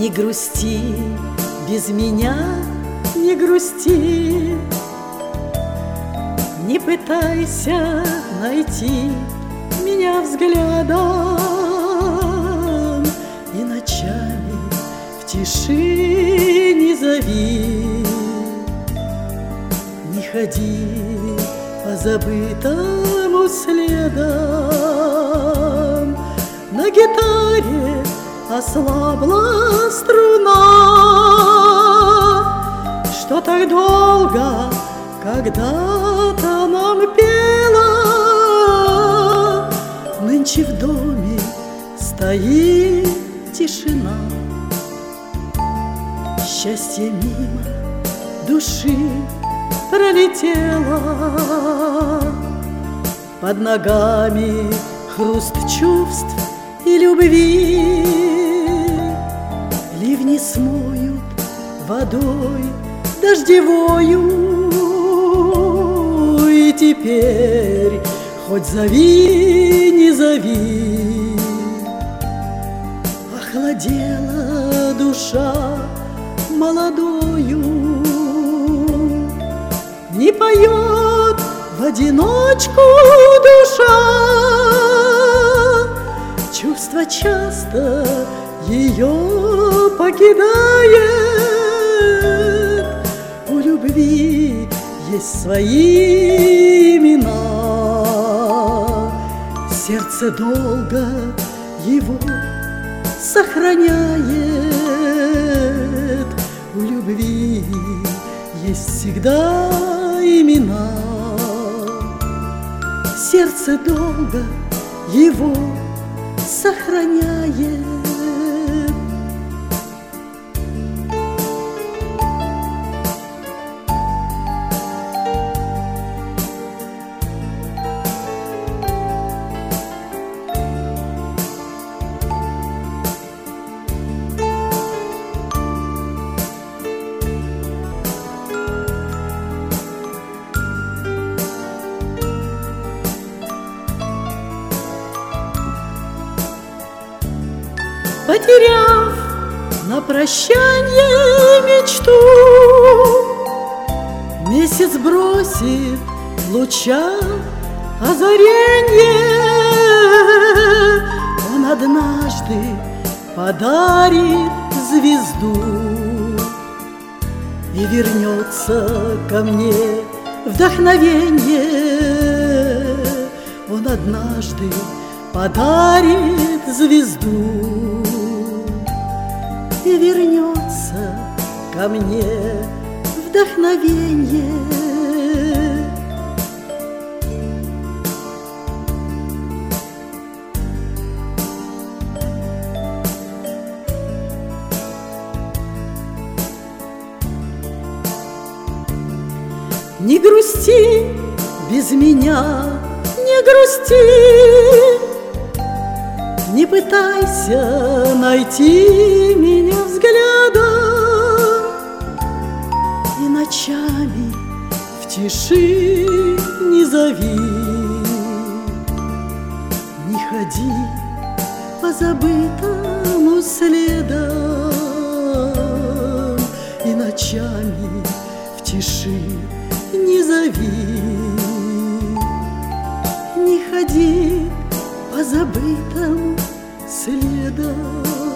Не грусти, без меня не грусти. Не пытайся найти меня взглядом, и ночами в тиши не зови. Не ходи по забытому следам, на гитаре ослабла струна, что так долго когда-то нам пела. Нынче в доме стоит тишина. Счастье мимо души пролетело, под ногами хруст чувств и любви. Ливни смоют водой дождевою, и теперь хоть зови, не зови. Охладела душа молодою, не поет в одиночку душа. Чувство часто ее покидает. У любви есть свои имена. Сердце долго его сохраняет. У любви есть всегда имена. Сердце долго его сохраняет. Потеряв на прощанье мечту, месяц бросит в лучах озаренье. Он однажды подарит звезду, и вернется ко мне вдохновенье. Он однажды подарит звезду, и вернется ко мне вдохновенье. Не грусти без меня, не грусти. Не пытайся найти меня взглядом, и ночами в тиши не зови. Не ходи по забытому следам, и ночами в тиши не зови. Не ходи по забытым следам.